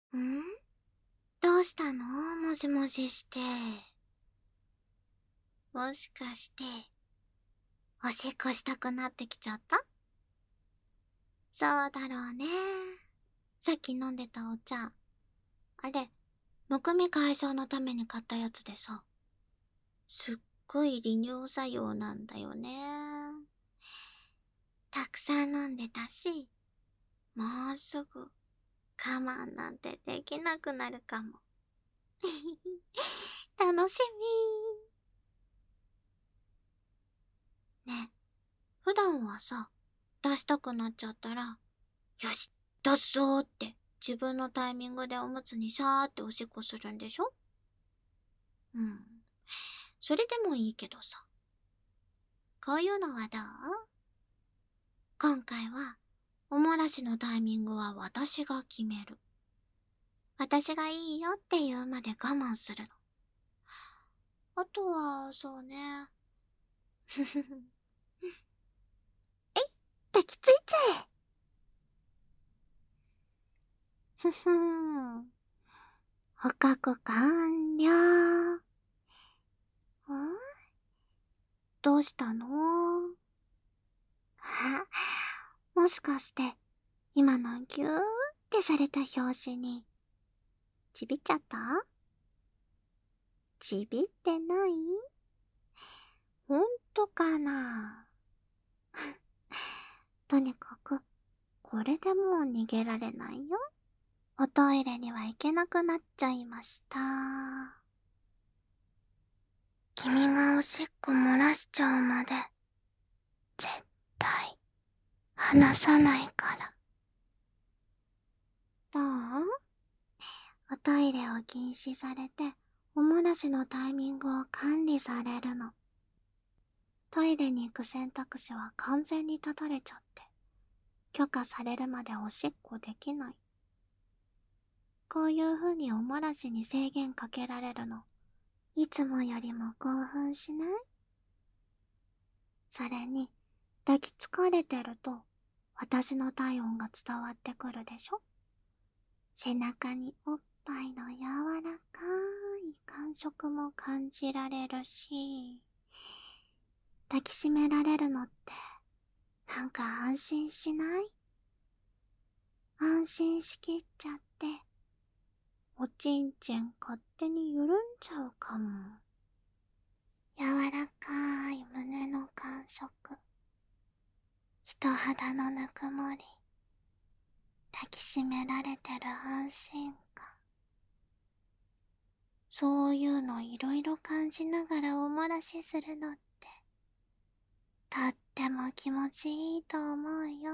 ん？どうしたの？もじもじして。もしかして、おしっこしたくなってきちゃった？そうだろうね。さっき飲んでたお茶。あれ、むくみ解消のために買ったやつでさ。すっごい利尿作用なんだよね。たくさん飲んでたし、もうすぐ我慢なんてできなくなるかも。楽しみ。ねえ、普段はさ、出したくなっちゃったら、よし、出すぞーって自分のタイミングでおむつにシャーっておしっこするんでしょ？うん。それでもいいけどさ。こういうのはどう？今回は、お漏らしのタイミングは私が決める。私がいいよって言うまで我慢するの。あとは、そうね。ふふふ。えい、抱きついちゃえ。ふふん。捕獲完了。どうしたの？あ、もしかして、今のギューってされた拍子に、ちびっちゃった？ちびってない？ほんとかな？とにかく、これでもう逃げられないよ。おトイレには行けなくなっちゃいました。君がおしっこ漏らしちゃうまで、絶対、離さないから。どう？おトイレを禁止されて、お漏らしのタイミングを管理されるの。トイレに行く選択肢は完全に断たれちゃって、許可されるまでおしっこできない。こういう風にお漏らしに制限かけられるの、いつもよりも興奮しない？それに、抱きつかれてると、私の体温が伝わってくるでしょ？背中におっぱいの柔らかい感触も感じられるし、抱きしめられるのって、なんか安心しない？安心しきっちゃって、おちんちん勝手に緩んじゃうかも。柔らかい胸の感触、人肌のぬくもり、抱きしめられてる安心感。そういうのいろいろ感じながらお漏らしするのって、とっても気持ちいいと思うよ。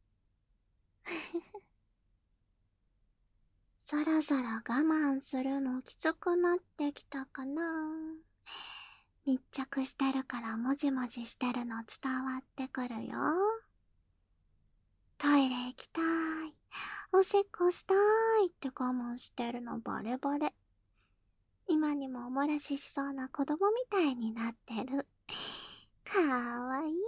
そろそろ我慢するのきつくなってきたかな。密着してるからもじもじしてるの伝わってくるよ。トイレ行きたい、おしっこしたいって我慢してるのバレバレ。今にもお漏らししそうな子供みたいになってる。かわいい。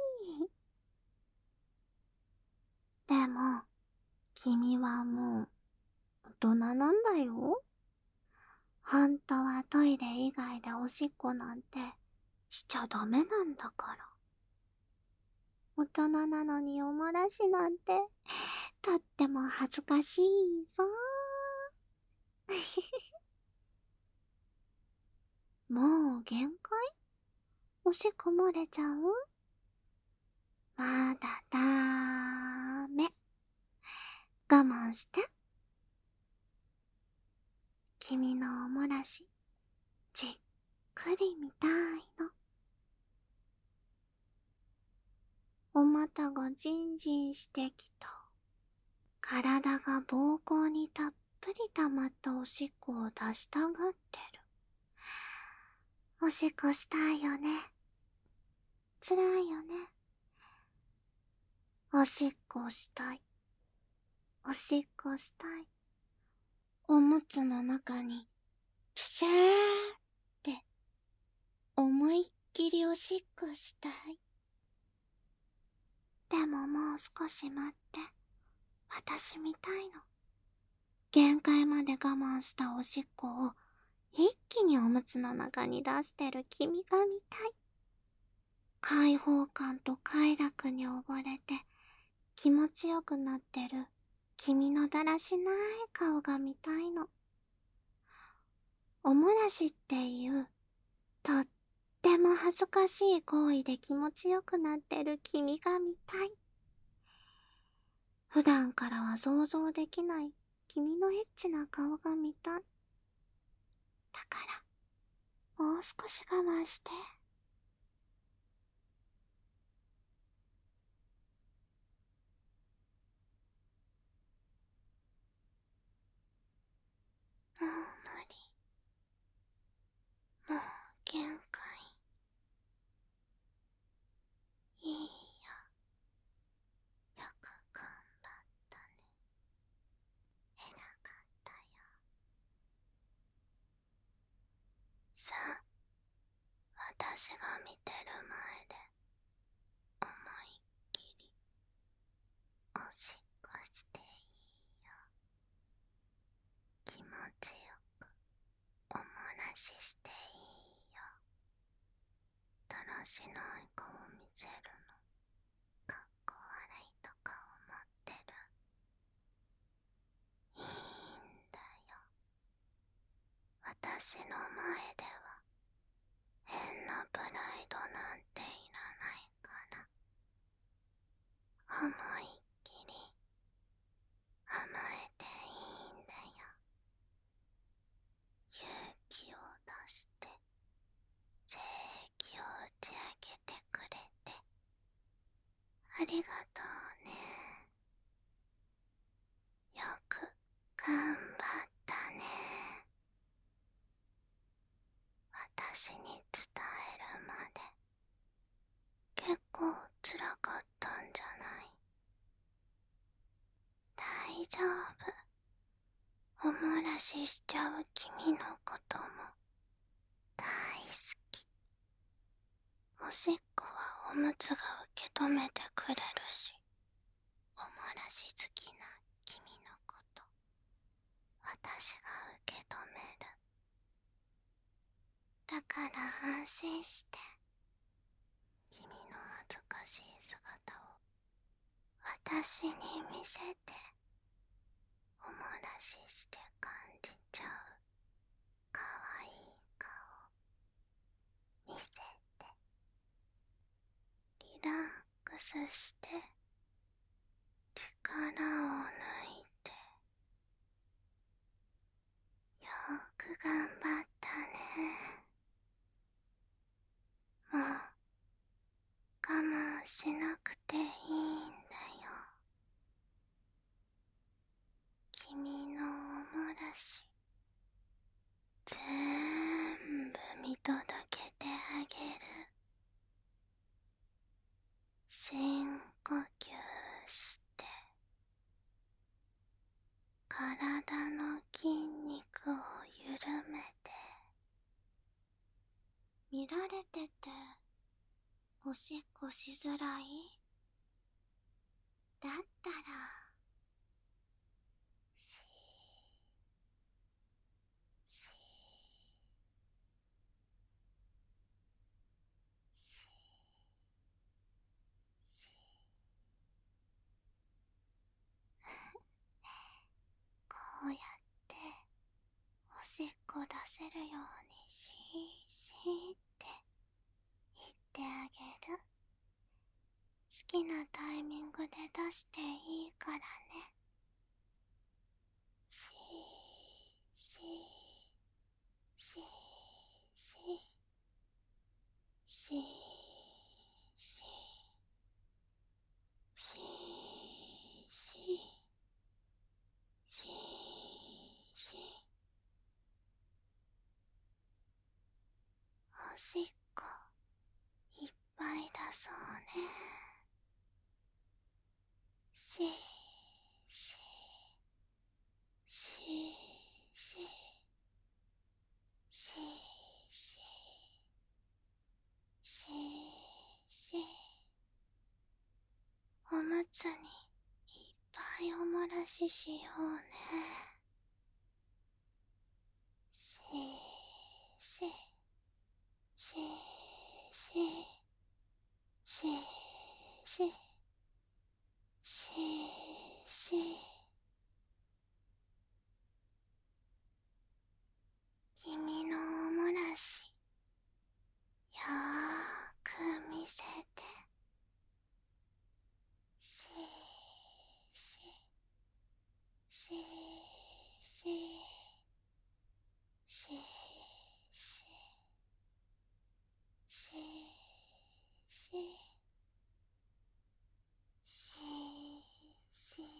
でも、君はもう大人なんだよ。本当はトイレ以外でおしっこなんてしちゃダメなんだから。大人なのにお漏らしなんてとっても恥ずかしいぞ。もう限界？おしっこ漏れちゃう？まだだーめ。我慢して。君のお漏らし、じっくり見たいの。お股がジンジンしてきた。体が膀胱にたっぷり溜まったおしっこを出したがってる。おしっこしたいよね。辛いよね。おしっこしたい。おしっこしたい。おむつの中に、ピシャーって思いっきりおしっこしたい。でももう少し待って。私見たいの。限界したおしっこを一気におむつの中に出してる君が見たい。開放感と快楽に溺れて気持ちよくなってる君のだらしない顔が見たいの。おもらしっていうとっても恥ずかしい行為で気持ちよくなってる君が見たい。普段からは想像できない君のエッチな顔が見たい。だからもう少し我慢して。もう無理。もう限界。いいよ。よく頑張ったね。偉かったよ。さあ、私が見てる前で思いっきりおしっこしていいよ。気持ちよくおもらししていいよ。だらしない顔見せるのかっこ悪いとか思ってる。いいんだよ。私の前では変なプライドなんていらないから。思いっきり甘えていいんだよ。勇気を出して精液を打ち上げてくれてありがとうね。よく頑張ったね。私に伝えるまで結構辛かったんじゃない？大丈夫。おもらししちゃう君のことも大好き。おしっこはおむつが受け止めてくれるし、おもらし好きな君のこと私が受け止める。だから安心して。君の恥ずかしい姿を私に見せて。おもらしして感じちゃうかわいい顔見せて。リラックスして力を抜いて。よく頑張ったね。もう我慢しなくていいんだよ。君のおもらし全部見届けてあげる。深呼吸して体の筋肉を緩めて。見られてておしっこしづらい？だったらししししこうやっておしっこ出せるようにしーって言ってあげる。好きなタイミングで出していいからね。しししししししししし。おしっこいっぱい出そうね。しししししししし。おむつにいっぱいおもらししようね。 君のおもらし、よーく見せて。ししししししししし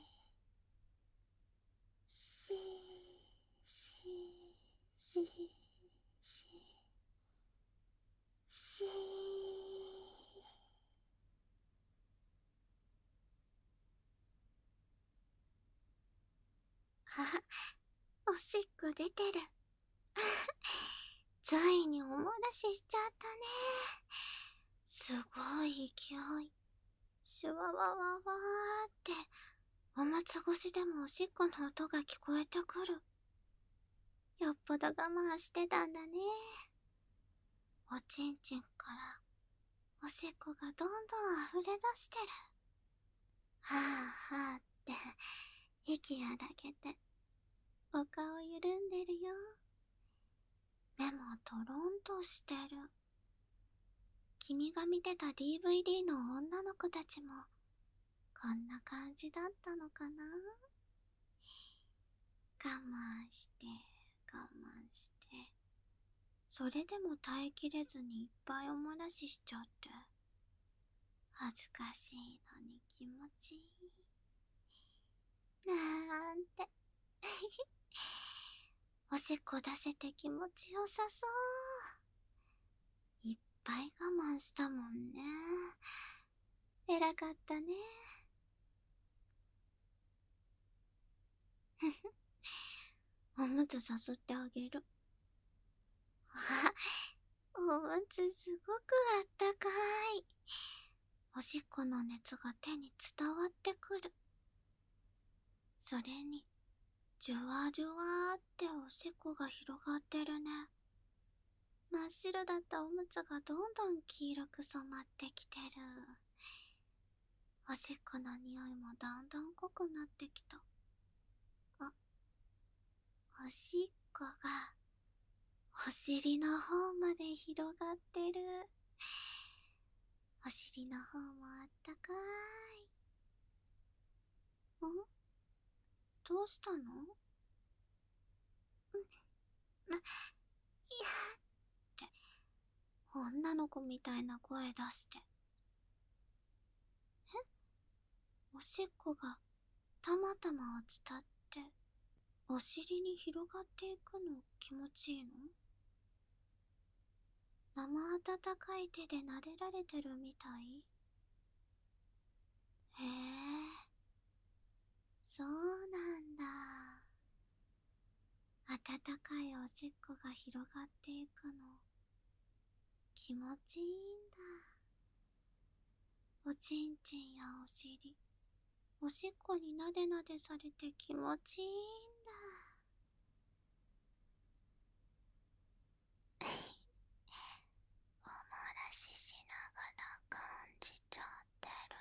しあ、おしっこ出てる。ついにおもらししちゃったね。すごい勢い。シュワワワワーって、おむつ越しでもおしっこの音が聞こえてくる。よっぽど我慢してたんだね。おちんちんからおしっこがどんどん溢れ出してる。はぁはぁって息荒げてお顔緩んでるよ。目もトロンとしてる。君が見てた DVD の女の子たちもこんな感じだったのかな。我慢して我慢して、それでも耐えきれずにいっぱいおもらししちゃって、恥ずかしいのに気持ちいいなんておしっこ出せて気持ちよさそう。いっぱい我慢したもんね。偉かったね。おむつさすってあげる。あ、おむつすごくあったかい。おしっこの熱が手に伝わってくる。それにじゅわじゅわーっておしっこが広がってるね。真っ白だったおむつがどんどん黄色く染まってきてる。おしっこの匂いもだんだん濃くなってきた。あ、おしっこがお尻の方まで広がってる。お尻の方もあったかーい。どうしたの？いやって女の子みたいな声出して。おしっこがたまたまを伝ってお尻に広がっていくの気持ちいいの？生温かい手で撫でられてるみたい？へえ、そうなんだ。温かいおしっこが広がっていくの気持ちいいんだ。おちんちんやお尻、おしっこになでなでされて気持ちいいんだ。おもらししながら感じちゃってる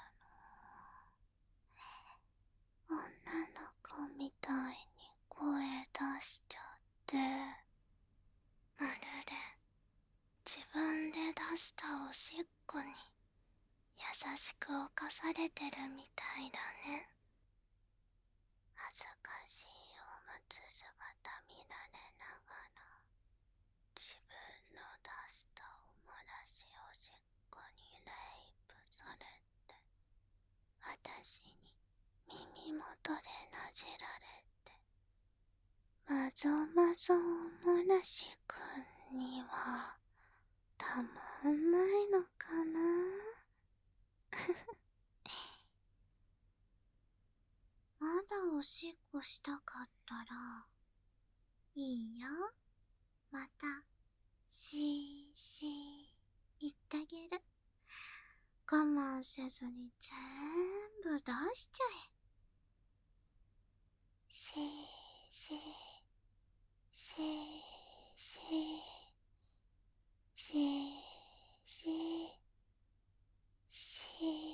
の。女の子みたいに声出しちゃって、まるで自分で出したおしっこに優しく侵されてるみたいだね。恥ずかしいおむつ姿見られながら、自分の出したおもらしおしっこにレイプされて、私に耳元でなじられて、まぞまぞおもらしくんにはたまんないのかな。まだおしっこしたかったらいいよ。またしーしー言ってあげる。我慢せずに全部出しちゃえ。しーしーしーしーしーしーしー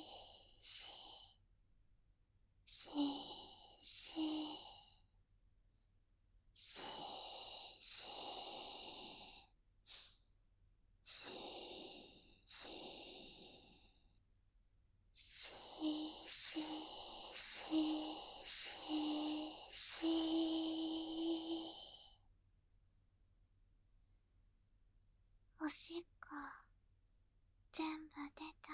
しーしーしーしーおしっこ全部出た？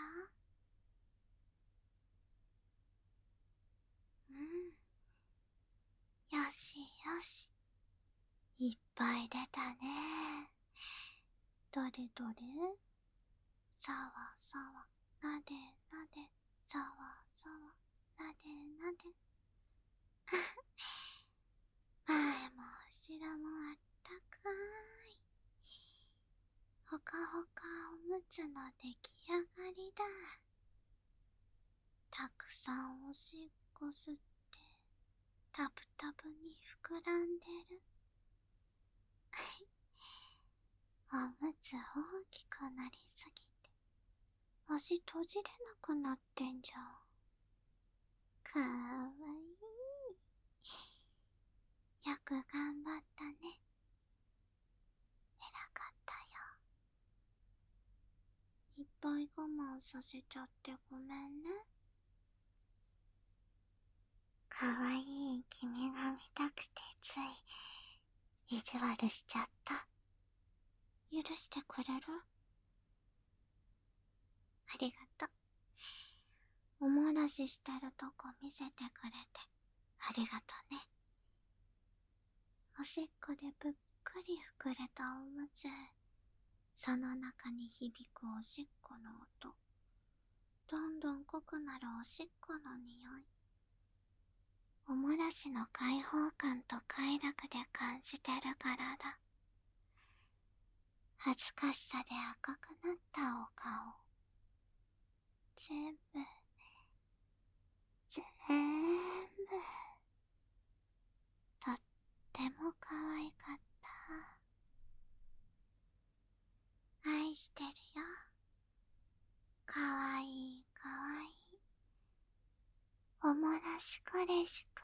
うん。よしよし。いっぱい出たね。どれどれ？さわさわ、なでなで、さわさわ、なでなで。前も後ろもあったかい。ほかほかおむつの出来上がりだ。たくさんおしっこ吸って、タブタブに膨らんでる。おむつ大きくなりすぎて、足閉じれなくなってんじゃん。かわいい。よく頑張ったね。偉かったよ。いっぱい我慢させちゃってごめんね。かわいい君が見たくてつい意地悪しちゃった。許してくれる？ありがとう。おもらししてるとこ見せてくれてありがとね。おしっこでぷっくり膨れたおむつ、その中に響くおしっこの音、どんどん濃くなるおしっこの匂い、おもらしの解放感と快楽で感じてるからだ。恥ずかしさで赤くなったお顔、全部とっても可愛かった。愛してるよ。かわいいかわいいおもらし彼氏く